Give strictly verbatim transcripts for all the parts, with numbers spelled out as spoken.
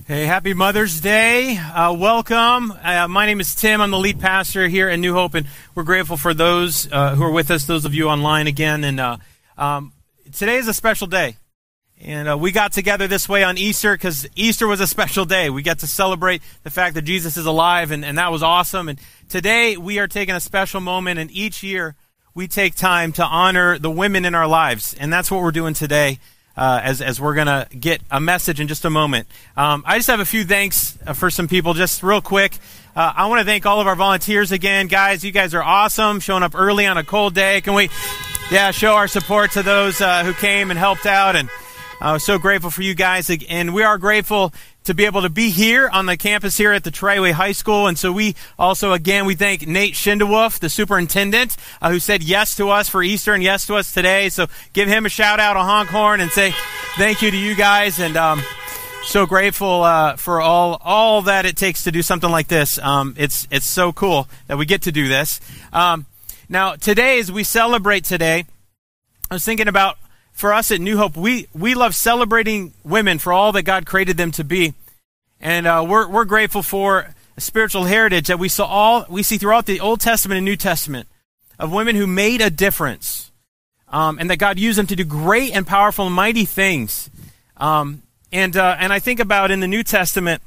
Hey, happy Mother's Day. Uh, welcome. Uh, my name is Tim. I'm the lead pastor here at New Hope, and we're grateful for those uh, who are with us, those of you online again. And uh, um, today is a special day. And uh, we got together this way on Easter because Easter was a special day. We got to celebrate the fact that Jesus is alive, and, and that was awesome. And today we are taking a special moment, and each year we take time to honor the women in our lives. And that's what we're doing today. Uh, as as we're going to get a message in just a moment. Um, I just have a few thanks uh, for some people, just real quick. Uh, I want to thank all of our volunteers again. Guys, you guys are awesome, showing up early on a cold day. Can we, yeah, show our support to those uh, who came and helped out. And I was so grateful for you guys. And we are grateful to be able to be here on the campus here at the Triway High School. And so we also, again, we thank Nate Schindewolf, the superintendent, uh, who said yes to us for Easter and yes to us today. So give him a shout out, a honk horn, and say thank you to you guys. And um, so grateful uh, for all all that it takes to do something like this. Um, it's it's so cool that we get to do this. Um, now, today, as we celebrate today, I was thinking about, for us at New Hope, we, we love celebrating women for all that God created them to be. And uh, we're we're grateful for a spiritual heritage that we saw all we see throughout the Old Testament and New Testament of women who made a difference, um, and that God used them to do great and powerful and mighty things. Um, and uh, and I think about in the New Testament,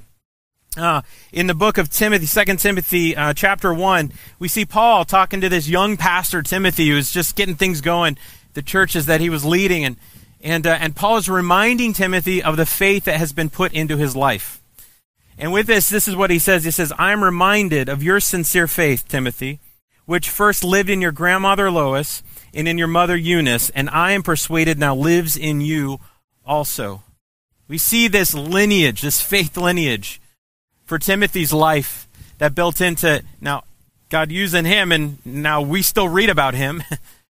uh, in the book of Timothy, Second Timothy, uh, chapter one, we see Paul talking to this young pastor Timothy who was just getting things going, the churches that he was leading, and and uh, and Paul is reminding Timothy of the faith that has been put into his life. And with this, this is what he says. He says, "I am reminded of your sincere faith, Timothy, which first lived in your grandmother Lois and in your mother Eunice, and I am persuaded now lives in you also." We see this lineage, this faith lineage for Timothy's life that built into, now, God using him, and now we still read about him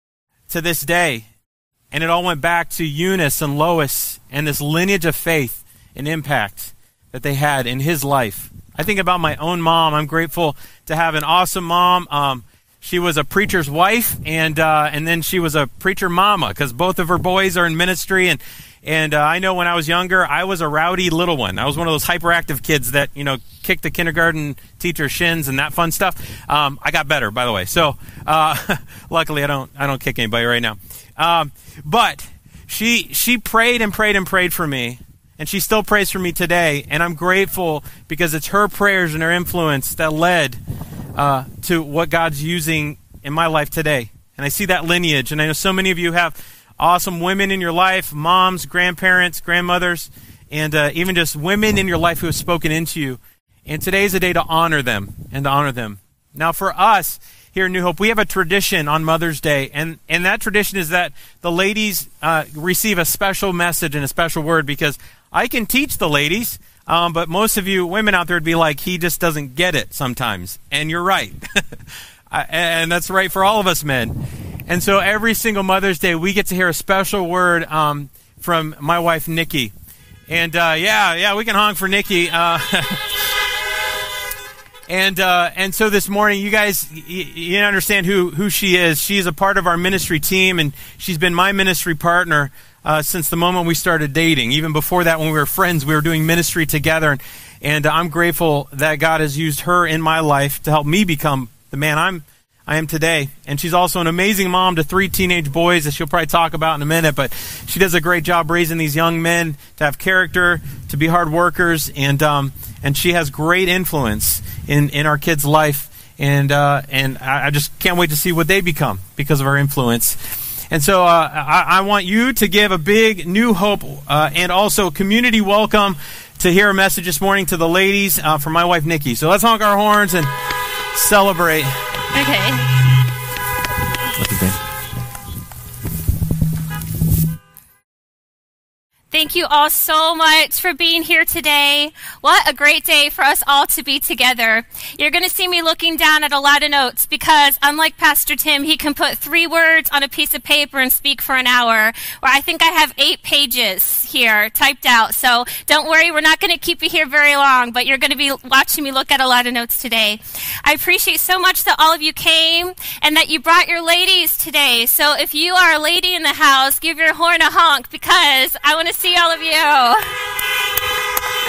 to this day. And it all went back to Eunice and Lois and this lineage of faith and impact that they had in his life. I think about my own mom. I'm grateful to have an awesome mom. Um, she was a preacher's wife, and uh, and then she was a preacher mama, because both of her boys are in ministry. And and uh, I know when I was younger, I was a rowdy little one. I was one of those hyperactive kids that, you know, kicked the kindergarten teacher's shins and that fun stuff. Um, I got better, by the way. So uh, luckily, I don't I don't kick anybody right now. Um, but she she prayed and prayed and prayed for me. And she still prays for me today, and I'm grateful because it's her prayers and her influence that led uh, to what God's using in my life today. And I see that lineage, and I know so many of you have awesome women in your life, moms, grandparents, grandmothers, and uh, even just women in your life who have spoken into you. And today is a day to honor them and to honor them. Now, for us here in New Hope, we have a tradition on Mother's Day, and, and that tradition is that the ladies uh, receive a special message and a special word, because I can teach the ladies, um, but most of you women out there would be like, he just doesn't get it sometimes. And you're right. And that's right for all of us men. And so every single Mother's Day, we get to hear a special word um, from my wife, Nikki. And uh, yeah, yeah, we can honk for Nikki. Uh, and uh, and so this morning, you guys, y- you understand who, who she is. She's a part of our ministry team, and she's been my ministry partner Uh, since the moment we started dating. Even before that, when we were friends, we were doing ministry together. And, and I'm grateful that God has used her in my life to help me become the man I'm, I am today. And she's also an amazing mom to three teenage boys that she'll probably talk about in a minute. But she does a great job raising these young men to have character, to be hard workers. And um, and she has great influence in, in our kids' life. And, uh, and I, I just can't wait to see what they become because of her influence. And so uh, I, I want you to give a big New Hope uh, and also community welcome to hear a message this morning to the ladies uh, from my wife, Nikki. So let's honk our horns and celebrate. Okay. Thank you all so much for being here today. What a great day for us all to be together. You're going to see me looking down at a lot of notes because, unlike Pastor Tim, he can put three words on a piece of paper and speak for an hour, where I think I have eight pages here typed out. So don't worry, we're not going to keep you here very long, but you're going to be watching me look at a lot of notes today. I appreciate so much that all of you came and that you brought your ladies today. So if you are a lady in the house, give your horn a honk because I want to see all of you.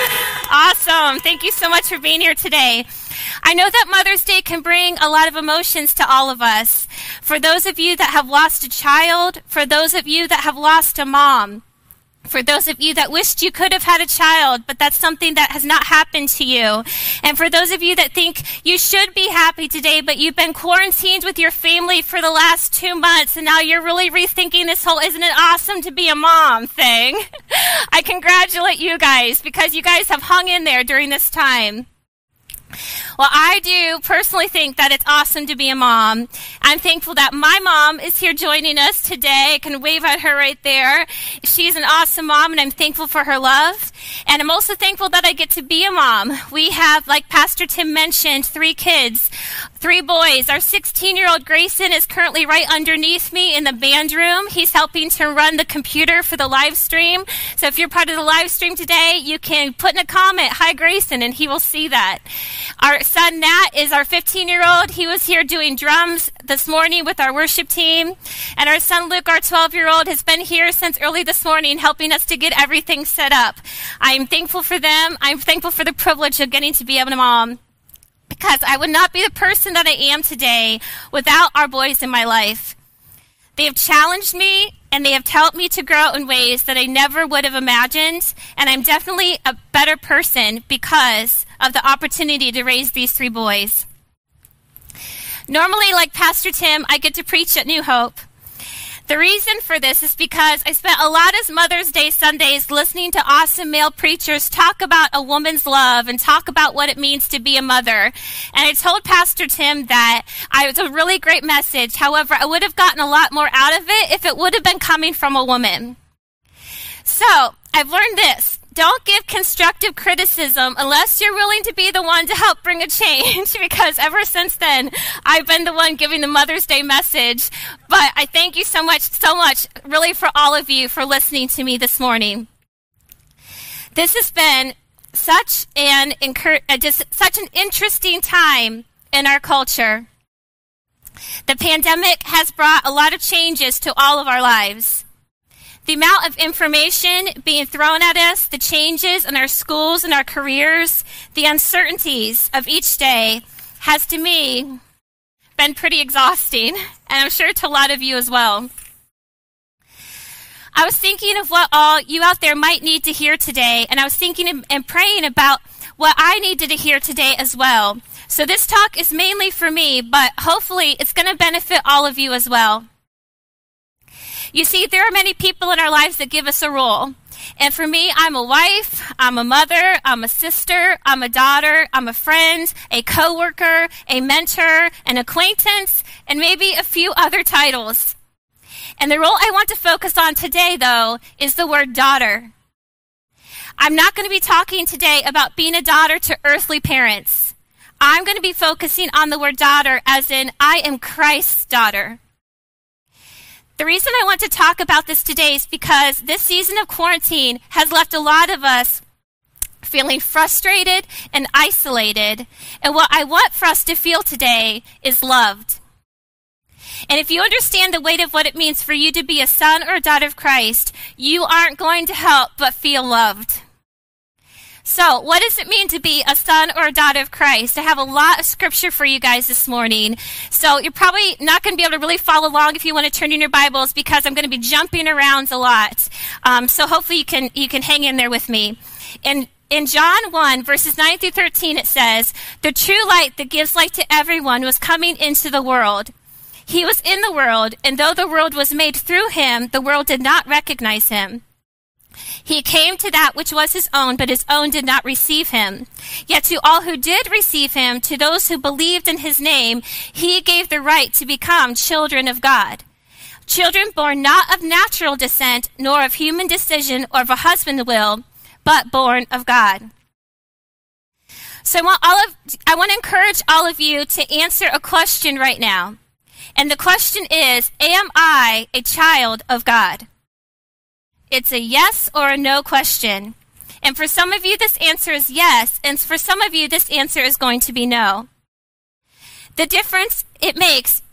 Awesome. Thank you so much for being here today. I know that Mother's Day can bring a lot of emotions to all of us. For those of you that have lost a child, for those of you that have lost a mom, for those of you that wished you could have had a child, but that's something that has not happened to you. And for those of you that think you should be happy today, but you've been quarantined with your family for the last two months, and now you're really rethinking this whole "isn't it awesome to be a mom" thing. I congratulate you guys because you guys have hung in there during this time. Well, I do personally think that it's awesome to be a mom. I'm thankful that my mom is here joining us today. I can wave at her right there. She's an awesome mom, and I'm thankful for her love. And I'm also thankful that I get to be a mom. We have, like Pastor Tim mentioned, three kids, three boys. Our sixteen-year-old Grayson is currently right underneath me in the band room. He's helping to run the computer for the live stream. So if you're part of the live stream today, you can put in a comment, "Hi, Grayson," and he will see that. Our son Nat is our fifteen-year-old. He was here doing drums this morning with our worship team. And our son Luke, our twelve-year-old, has been here since early this morning helping us to get everything set up. I'm thankful for them. I'm thankful for the privilege of getting to be a mom, because I would not be the person that I am today without our boys in my life. They have challenged me, and they have helped me to grow in ways that I never would have imagined, and I'm definitely a better person because of the opportunity to raise these three boys. Normally, like Pastor Tim, I get to preach at New Hope. The reason for this is because I spent a lot of Mother's Day Sundays listening to awesome male preachers talk about a woman's love and talk about what it means to be a mother. And I told Pastor Tim that I, it was a really great message. However, I would have gotten a lot more out of it if it would have been coming from a woman. So I've learned this. Don't give constructive criticism unless you're willing to be the one to help bring a change, because ever since then, I've been the one giving the Mother's Day message. But I thank you so much, so much, really, for all of you for listening to me this morning. This has been such an incur- uh, just such an interesting time in our culture. The pandemic has brought a lot of changes to all of our lives. The amount of information being thrown at us, the changes in our schools and our careers, the uncertainties of each day has, to me, been pretty exhausting, and I'm sure to a lot of you as well. I was thinking of what all you out there might need to hear today, and I was thinking and praying about what I needed to hear today as well. So this talk is mainly for me, but hopefully it's going to benefit all of you as well. You see, there are many people in our lives that give us a role. And for me, I'm a wife, I'm a mother, I'm a sister, I'm a daughter, I'm a friend, a coworker, a mentor, an acquaintance, and maybe a few other titles. And the role I want to focus on today, though, is the word daughter. I'm not going to be talking today about being a daughter to earthly parents. I'm going to be focusing on the word daughter as in I am Christ's daughter. The reason I want to talk about this today is because this season of quarantine has left a lot of us feeling frustrated and isolated. And what I want for us to feel today is loved. And if you understand the weight of what it means for you to be a son or a daughter of Christ, you aren't going to help but feel loved. So, what does it mean to be a son or a daughter of Christ? I have a lot of scripture for you guys this morning. So, you're probably not going to be able to really follow along if you want to turn in your Bibles, because I'm going to be jumping around a lot. Um, so, hopefully you can you can hang in there with me. In in John one, verses nine through thirteen, it says, "The true light that gives light to everyone was coming into the world. He was in the world, and though the world was made through him, the world did not recognize him. He came to that which was his own, but his own did not receive him. Yet to all who did receive him, to those who believed in his name, he gave the right to become children of God. Children born not of natural descent, nor of human decision or of a husband's will, but born of God." So I want all of I want to encourage all of you to answer a question right now. And the question is, am I a child of God? It's a yes or a no question. And for some of you, this answer is yes, and for some of you, this answer is going to be no. The difference it makes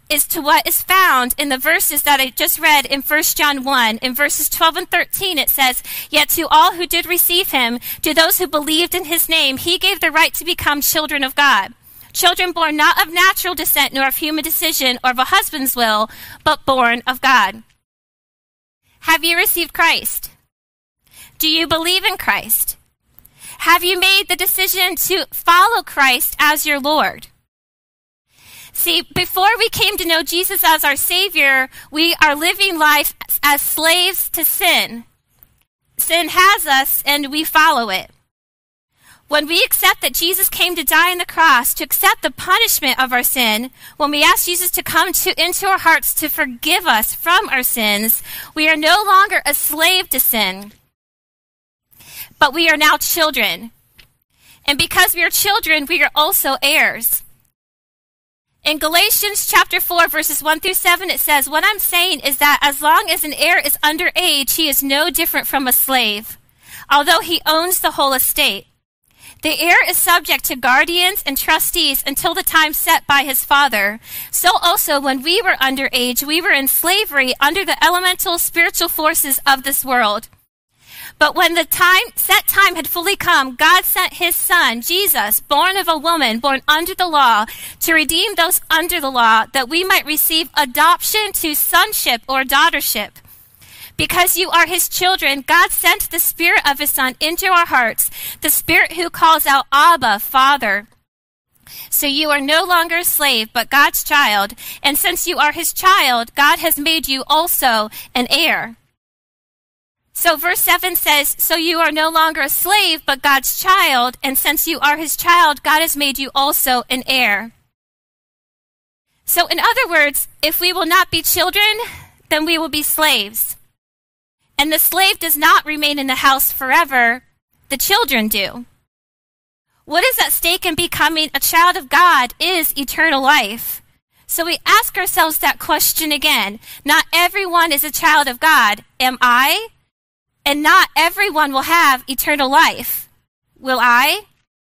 is to what is found in the verses that I just read in First John one. In verses twelve and thirteen, it says, "Yet to all who did receive him, to those who believed in his name, he gave the right to become children of God. Children born not of natural descent, nor of human decision, or of a husband's will, but born of God." Have you received Christ? Do you believe in Christ? Have you made the decision to follow Christ as your Lord? See, before we came to know Jesus as our Savior, we are living life as slaves to sin. Sin has us, and we follow it. When we accept that Jesus came to die on the cross, to accept the punishment of our sin, when we ask Jesus to come to, into our hearts to forgive us from our sins, we are no longer a slave to sin, but we are now children. And because we are children, we are also heirs. In Galatians chapter four, verses one through seven, it says, "What I'm saying is that as long as an heir is underage, he is no different from a slave, although he owns the whole estate. The heir is subject to guardians and trustees until the time set by his father. So also when we were underage, we were in slavery under the elemental spiritual forces of this world. But when the time, set time had fully come, God sent his son, Jesus, born of a woman, born under the law, to redeem those under the law, that we might receive adoption to sonship or daughtership. Because you are his children, God sent the Spirit of his Son into our hearts, the Spirit who calls out, Abba, Father. So you are no longer a slave, but God's child. And since you are his child, God has made you also an heir." So verse seven says, "So you are no longer a slave, but God's child. And since you are his child, God has made you also an heir." So in other words, if we will not be children, then we will be slaves. And the slave does not remain in the house forever. The children do. What is at stake in becoming a child of God is eternal life. So we ask ourselves that question again. Not everyone is a child of God. Am I? And not everyone will have eternal life. Will I?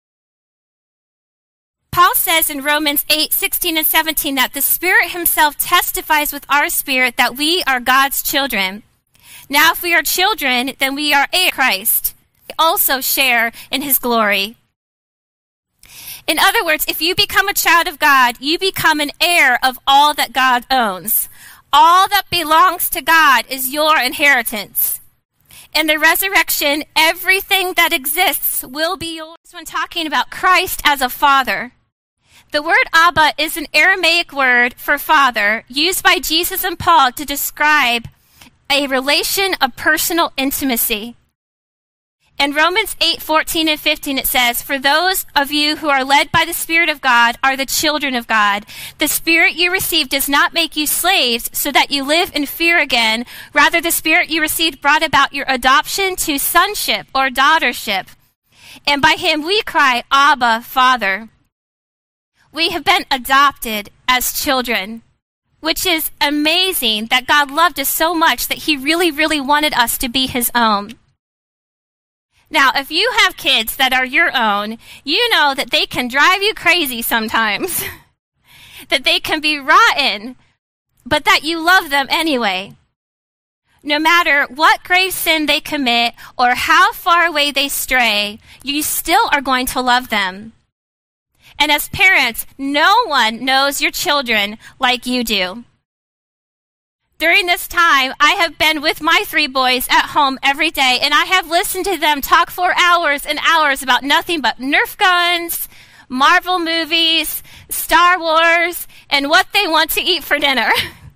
Paul says in Romans eight, sixteen and seventeen that the Spirit himself testifies with our spirit that we are God's children. Now, if we are children, then we are heirs of Christ. We also share in his glory. In other words, if you become a child of God, you become an heir of all that God owns. All that belongs to God is your inheritance. In the resurrection, everything that exists will be yours. When talking about Christ as a father, the word Abba is an Aramaic word for father, used by Jesus and Paul to describe a relation of personal intimacy. In Romans eight, fourteen and fifteen, it says, "For those of you who are led by the Spirit of God are the children of God. The Spirit you received does not make you slaves so that you live in fear again. Rather, the Spirit you received brought about your adoption to sonship or daughtership. And by him we cry, Abba, Father." We have been adopted as children, which is amazing that God loved us so much that he really, really wanted us to be his own. Now, if you have kids that are your own, you know that they can drive you crazy sometimes, that they can be rotten, but that you love them anyway. No matter what grave sin they commit or how far away they stray, you still are going to love them. And as parents, no one knows your children like you do. During this time, I have been with my three boys at home every day, and I have listened to them talk for hours and hours about nothing but Nerf guns, Marvel movies, Star Wars, and what they want to eat for dinner.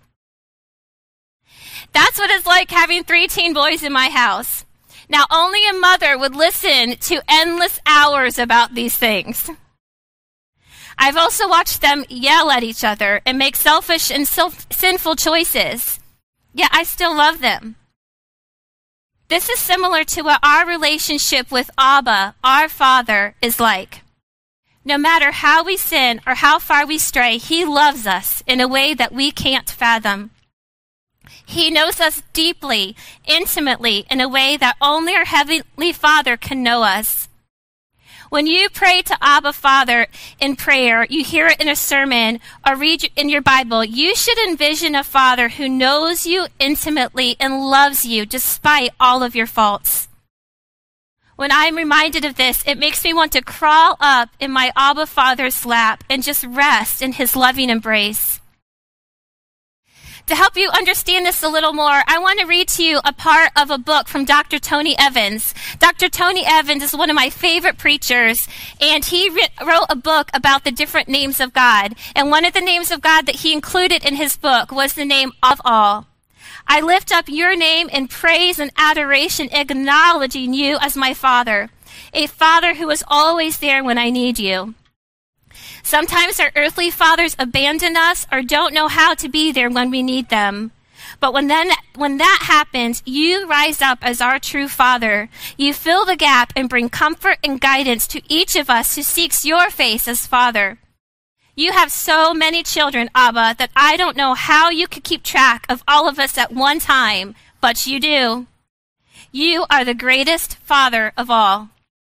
That's what it's like having three teen boys in my house. Now, only a mother would listen to endless hours about these things. I've also watched them yell at each other and make selfish and self- sinful choices. Yet I still love them. This is similar to what our relationship with Abba, our Father, is like. No matter how we sin or how far we stray, he loves us in a way that we can't fathom. He knows us deeply, intimately, in a way that only our Heavenly Father can know us. When you pray to Abba Father in prayer, you hear it in a sermon or read in your Bible, you should envision a Father who knows you intimately and loves you despite all of your faults. When I'm reminded of this, it makes me want to crawl up in my Abba Father's lap and just rest in his loving embrace. To help you understand this a little more, I want to read to you a part of a book from Doctor Tony Evans. Doctor Tony Evans is one of my favorite preachers, and he re- wrote a book about the different names of God. And one of the names of God that he included in his book was the name of all. I lift up your name in praise and adoration, acknowledging you as my Father, a Father who is always there when I need you. Sometimes our earthly fathers abandon us or don't know how to be there when we need them. But when then, when that happens, you rise up as our true Father. You fill the gap and bring comfort and guidance to each of us who seeks your face as Father. You have so many children, Abba, that I don't know how you could keep track of all of us at one time, but you do. You are the greatest Father of all.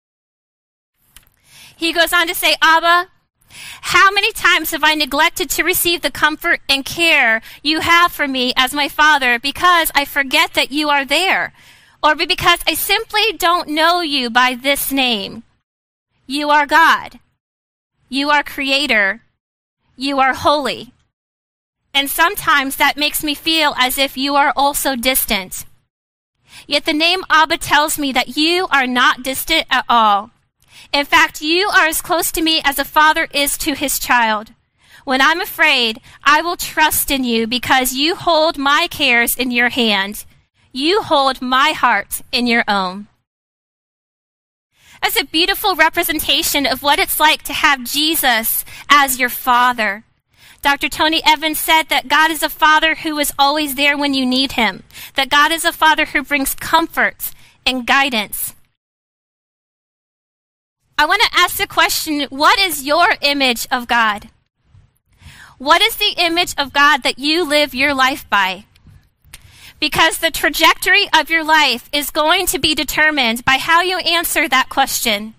He goes on to say, Abba, how many times have I neglected to receive the comfort and care you have for me as my Father because I forget that you are there, or because I simply don't know you by this name? You are God. You are Creator. You are holy. And sometimes that makes me feel as if you are also distant. Yet the name Abba tells me that you are not distant at all. In fact, you are as close to me as a father is to his child. When I'm afraid, I will trust in you because you hold my cares in your hand. You hold my heart in your own. That's a beautiful representation of what it's like to have Jesus as your Father. Doctor Tony Evans said that God is a Father who is always there when you need him, that God is a Father who brings comfort and guidance. I want to ask the question, what is your image of God? What is the image of God that you live your life by? Because the trajectory of your life is going to be determined by how you answer that question.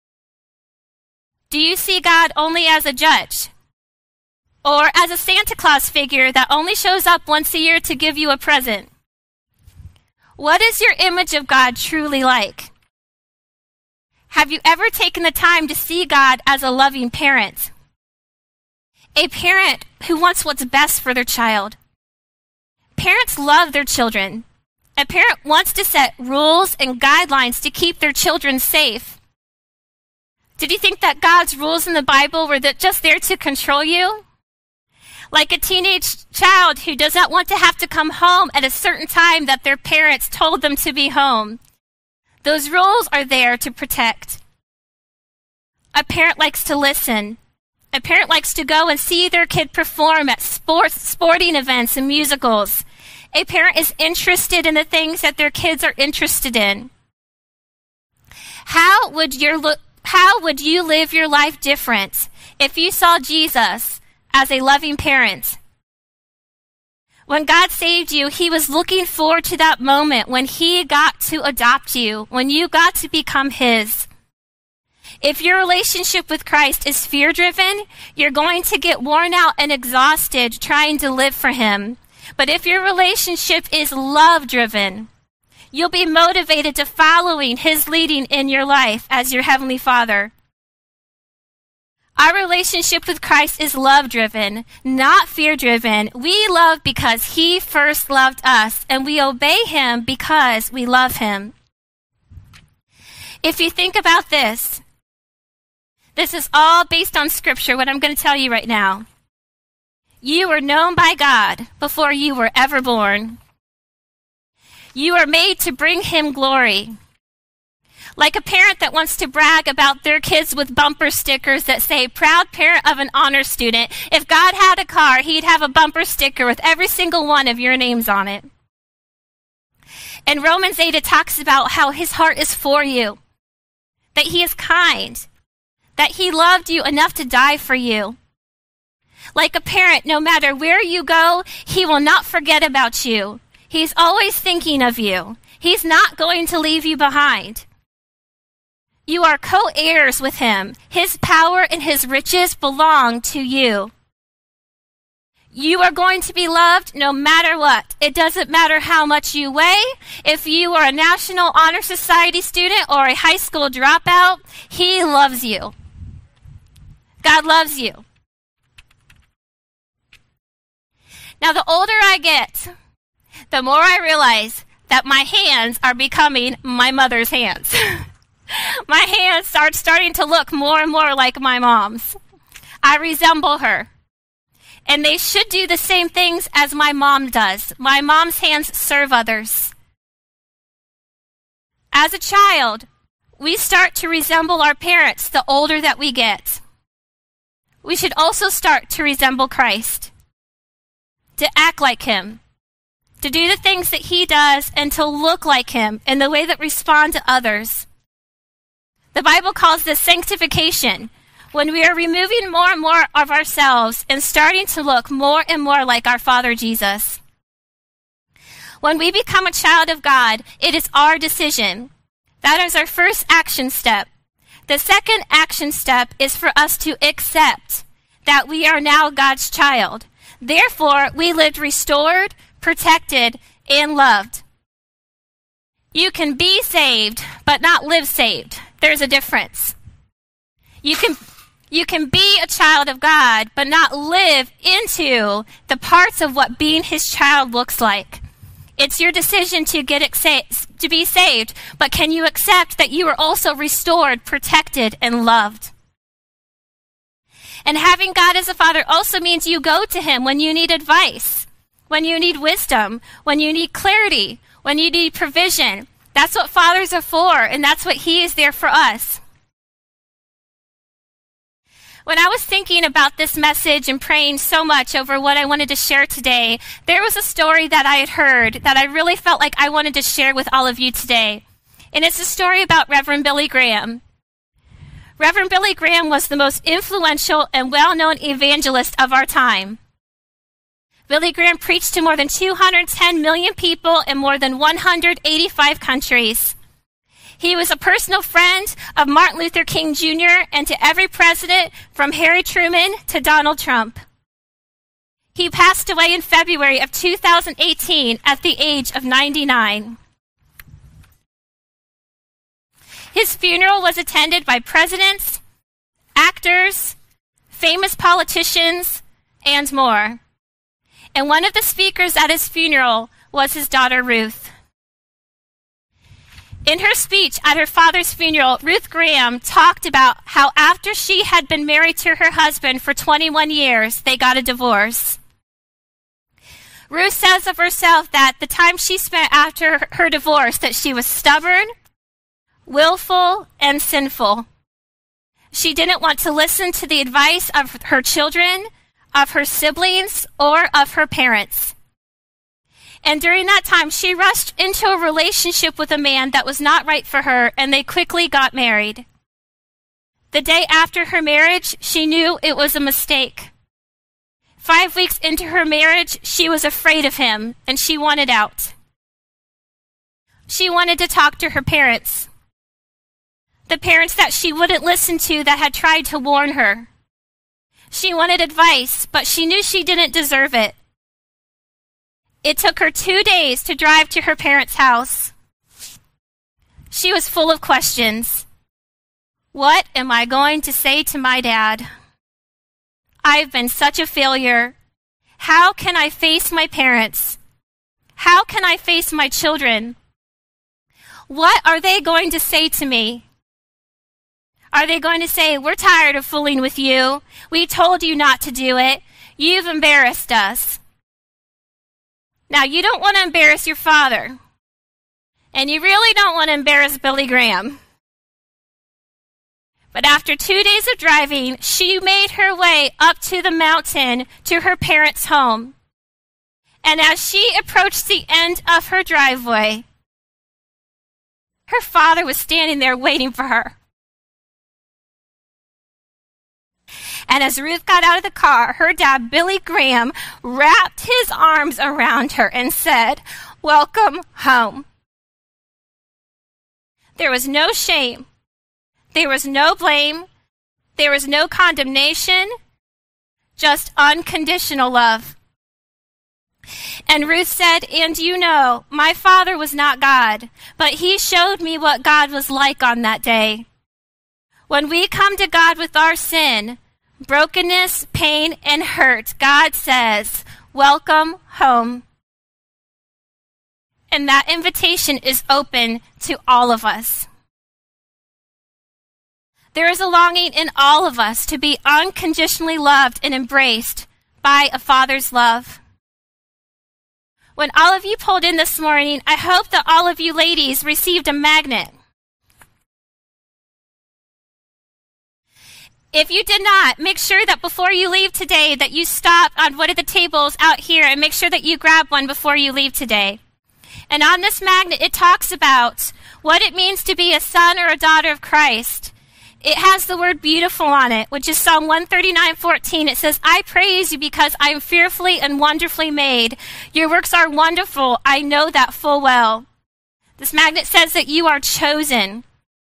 Do you see God only as a judge? Or as a Santa Claus figure that only shows up once a year to give you a present? What is your image of God truly like? Have you ever taken the time to see God as a loving parent? A parent who wants what's best for their child. Parents love their children. A parent wants to set rules and guidelines to keep their children safe. Did you think that God's rules in the Bible were just there to control you? Like a teenage child who does not want to have to come home at a certain time that their parents told them to be home. Those rules are there to protect. A parent likes to listen. A parent likes to go and see their kid perform at sports, sporting events and musicals. A parent is interested in the things that their kids are interested in. How would your lo- how would you live your life different if you saw Jesus as a loving parent? When God saved you, he was looking forward to that moment when he got to adopt you, when you got to become his. If your relationship with Christ is fear-driven, you're going to get worn out and exhausted trying to live for him. But if your relationship is love-driven, you'll be motivated to following his leading in your life as your Heavenly Father. Our relationship with Christ is love-driven, not fear-driven. We love because he first loved us, and we obey him because we love him. If you think about this, this is all based on Scripture, what I'm going to tell you right now. You were known by God before you were ever born. You are made to bring him glory. Like a parent that wants to brag about their kids with bumper stickers that say, proud parent of an honor student. If God had a car, he'd have a bumper sticker with every single one of your names on it. In Romans eight, it talks about how his heart is for you, that he is kind, that he loved you enough to die for you. Like a parent, no matter where you go, he will not forget about you. He's always thinking of you. He's not going to leave you behind. You are co-heirs with him. His power and his riches belong to you. You are going to be loved no matter what. It doesn't matter how much you weigh. If you are a National Honor Society student or a high school dropout, he loves you. God loves you. Now, the older I get, the more I realize that my hands are becoming my mother's hands. My hands start starting to look more and more like my mom's. I resemble her. And they should do the same things as my mom does. My mom's hands serve others. As a child, we start to resemble our parents the older that we get. We should also start to resemble Christ, to act like him, to do the things that he does, and to look like him in the way that respond to others. The Bible calls this sanctification, when we are removing more and more of ourselves and starting to look more and more like our Father Jesus. When we become a child of God, it is our decision. That is our first action step. The second action step is for us to accept that we are now God's child. Therefore, we lived restored, protected, and loved. You can be saved, but not live saved. There's a difference. You can You can be a child of God, but not live into the parts of what being his child looks like. It's your decision to get exa- to be saved, but can you accept that you are also restored, protected, and loved? And having God as a father also means you go to him when you need advice, when you need wisdom, when you need clarity, when you need provision. That's what fathers are for, and that's what he is there for us. When I was thinking about this message and praying so much over what I wanted to share today, there was a story that I had heard that I really felt like I wanted to share with all of you today. And it's a story about Reverend Billy Graham. Reverend Billy Graham was the most influential and well-known evangelist of our time. Billy Graham preached to more than two hundred ten million people in more than one hundred eighty-five countries. He was a personal friend of Martin Luther King Junior and to every president from Harry Truman to Donald Trump. He passed away in February of two thousand eighteen at the age of ninety-nine. His funeral was attended by presidents, actors, famous politicians, and more. And one of the speakers at his funeral was his daughter Ruth. In her speech at her father's funeral, Ruth Graham talked about how after she had been married to her husband for twenty-one years, they got a divorce. Ruth says of herself that the time she spent after her divorce, that she was stubborn, willful, and sinful. She didn't want to listen to the advice of her children, of her siblings, or of her parents. And during that time, she rushed into a relationship with a man that was not right for her, and they quickly got married. The day after her marriage, she knew it was a mistake. Five weeks into her marriage, she was afraid of him, and she wanted out. She wanted to talk to her parents, the parents that she wouldn't listen to that had tried to warn her. She wanted advice, but she knew she didn't deserve it. It took her two days to drive to her parents' house. She was full of questions. What am I going to say to my dad? I've been such a failure. How can I face my parents? How can I face my children? What are they going to say to me? Are they going to say, we're tired of fooling with you. We told you not to do it. You've embarrassed us. Now, you don't want to embarrass your father. And you really don't want to embarrass Billy Graham. But after two days of driving, she made her way up to the mountain to her parents' home. And as she approached the end of her driveway, her father was standing there waiting for her. And as Ruth got out of the car, her dad, Billy Graham, wrapped his arms around her and said, "Welcome home." There was no shame, There was no blame. There was no condemnation. Just unconditional love. And Ruth said, and you know, my father was not God, but he showed me what God was like on that day. When we come to God with our sin, brokenness, pain, and hurt, God says, welcome home. And that invitation is open to all of us. There is a longing in all of us to be unconditionally loved and embraced by a Father's love. When all of you pulled in this morning, I hope that all of you ladies received a magnet. If you did not, make sure that before you leave today that you stop on one of the tables out here and make sure that you grab one before you leave today. And on this magnet, it talks about what it means to be a son or a daughter of Christ. It has the word beautiful on it, which is Psalm one thirty-nine fourteen. It says, I praise you because I am fearfully and wonderfully made. Your works are wonderful. I know that full well. This magnet says that you are chosen.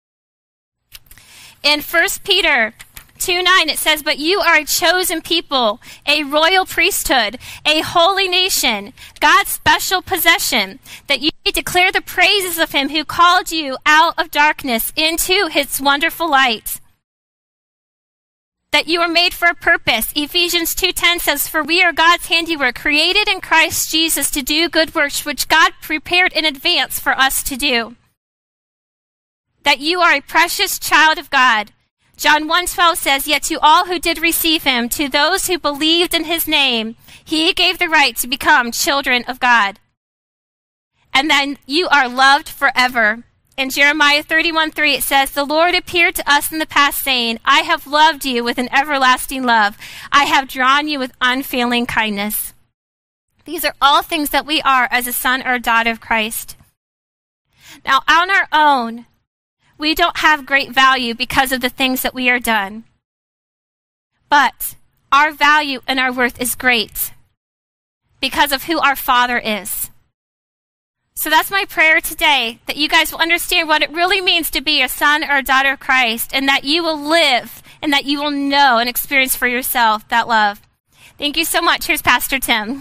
In First Peter two nine, it says, but you are a chosen people, a royal priesthood, a holy nation, God's special possession, that you may declare the praises of him who called you out of darkness into his wonderful light. That you are made for a purpose. Ephesians two ten says, for we are God's handiwork, created in Christ Jesus to do good works, which God prepared in advance for us to do. That you are a precious child of God. John one twelve says, yet to all who did receive him, to those who believed in his name, he gave the right to become children of God. And then you are loved forever. In Jeremiah thirty-one three, it says, the Lord appeared to us in the past, saying, I have loved you with an everlasting love. I have drawn you with unfailing kindness. These are all things that we are as a son or a daughter of Christ. Now, on our own, we don't have great value because of the things that we are done. But our value and our worth is great because of who our Father is. So that's my prayer today, that you guys will understand what it really means to be a son or a daughter of Christ, and that you will live and that you will know and experience for yourself that love. Thank you so much. Here's Pastor Tim.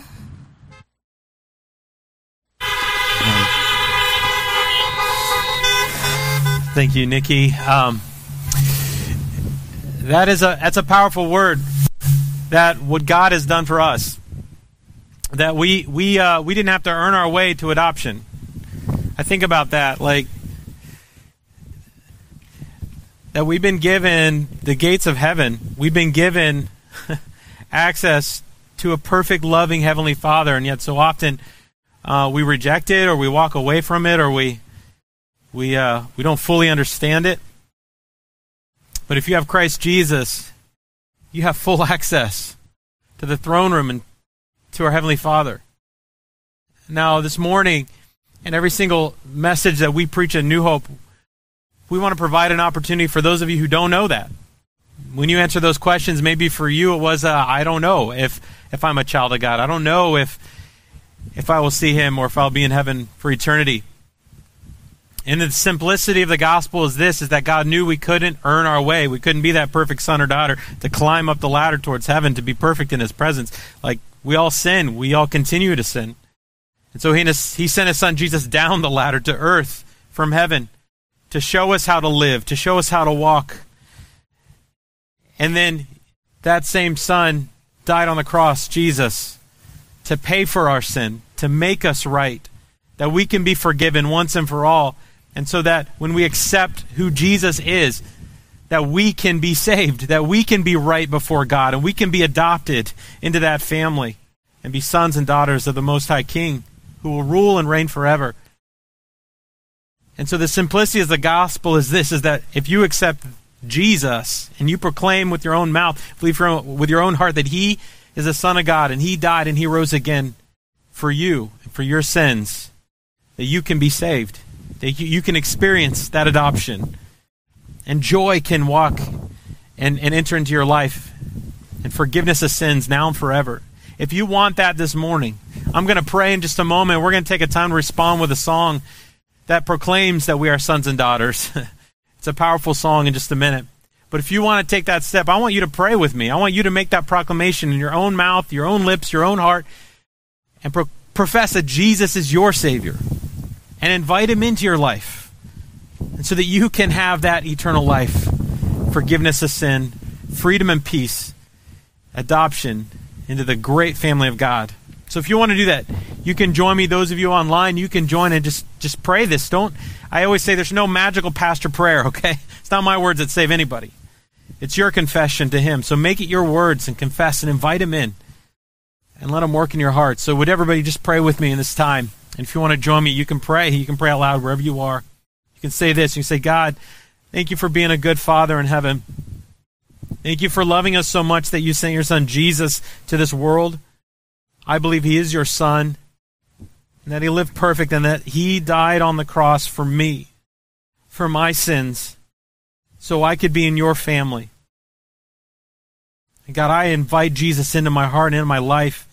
Thank you, Nikki. Um, that is a that's a powerful word. That what God has done for us. That we we uh, we didn't have to earn our way to adoption. I think about that, like that we've been given the gates of heaven. We've been given access to a perfect, loving Heavenly Father, and yet so often uh, we reject it, or we walk away from it, or we. We uh, we don't fully understand it. But if you have Christ Jesus, you have full access to the throne room and to our Heavenly Father. Now, this morning, and every single message that we preach at New Hope, we want to provide an opportunity for those of you who don't know that. When you answer those questions, maybe for you it was, uh, I don't know if, if I'm a child of God. I don't know if if I will see Him or if I'll be in heaven for eternity. And the simplicity of the gospel is this, is that God knew we couldn't earn our way. We couldn't be that perfect son or daughter to climb up the ladder towards heaven, to be perfect in His presence. Like, we all sin. We all continue to sin. And so he, he sent His Son Jesus down the ladder to earth from heaven to show us how to live, to show us how to walk. And then that same Son died on the cross, Jesus, to pay for our sin, to make us right, that we can be forgiven once and for all. And so that when we accept who Jesus is, that we can be saved, that we can be right before God, and we can be adopted into that family and be sons and daughters of the Most High King who will rule and reign forever. And so the simplicity of the gospel is this, is that if you accept Jesus and you proclaim with your own mouth, believe with your own heart that He is the Son of God and He died and He rose again for you and for your sins, that you can be saved. That you can experience that adoption. And joy can walk and, and enter into your life. And forgiveness of sins now and forever. If you want that this morning, I'm going to pray in just a moment. We're going to take a time to respond with a song that proclaims that we are sons and daughters. It's It's a powerful song in just a minute. But if you want to take that step, I want you to pray with me. I want you to make that proclamation in your own mouth, your own lips, your own heart, and pro- profess that Jesus is your Savior. And invite him into your life. And so that you can have that eternal life, forgiveness of sin, freedom and peace, adoption into the great family of God. So if you want to do that, you can join me. Those of you online, you can join and just, just pray this. Don't, I always say there's no magical pastor prayer, okay? It's not my words that save anybody. It's your confession to him. So make it your words and confess and invite him in and let him work in your heart. So would everybody just pray with me in this time? And if you want to join me, you can pray. You can pray out loud wherever you are. You can say this. You can say, God, thank you for being a good Father in heaven. Thank you for loving us so much that you sent your Son Jesus to this world. I believe he is your Son, and that he lived perfect, and that he died on the cross for me, for my sins, so I could be in your family. And God, I invite Jesus into my heart and into my life.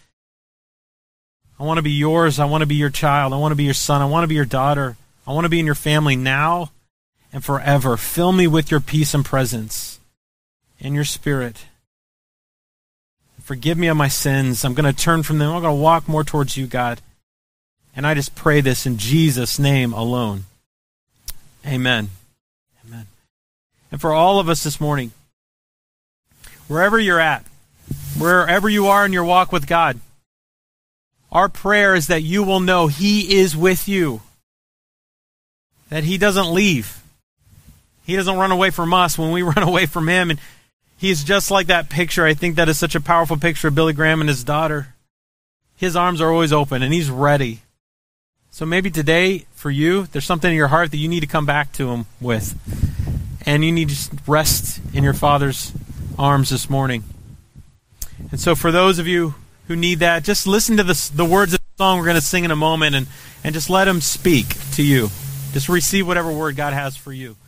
I want to be yours. I want to be your child. I want to be your son. I want to be your daughter. I want to be in your family now and forever. Fill me with your peace and presence and your Spirit. Forgive me of my sins. I'm going to turn from them. I'm going to walk more towards you, God. And I just pray this in Jesus' name alone. Amen. Amen. And for all of us this morning, wherever you're at, wherever you are in your walk with God, our prayer is that you will know he is with you. That he doesn't leave. He doesn't run away from us when we run away from him. And he's just like that picture. I think that is such a powerful picture of Billy Graham and his daughter. His arms are always open and he's ready. So maybe today, for you, there's something in your heart that you need to come back to him with. And you need to just rest in your Father's arms this morning. And so for those of you who need that, just listen to the, the words of the song we're going to sing in a moment and, and just let him speak to you. Just receive whatever word God has for you.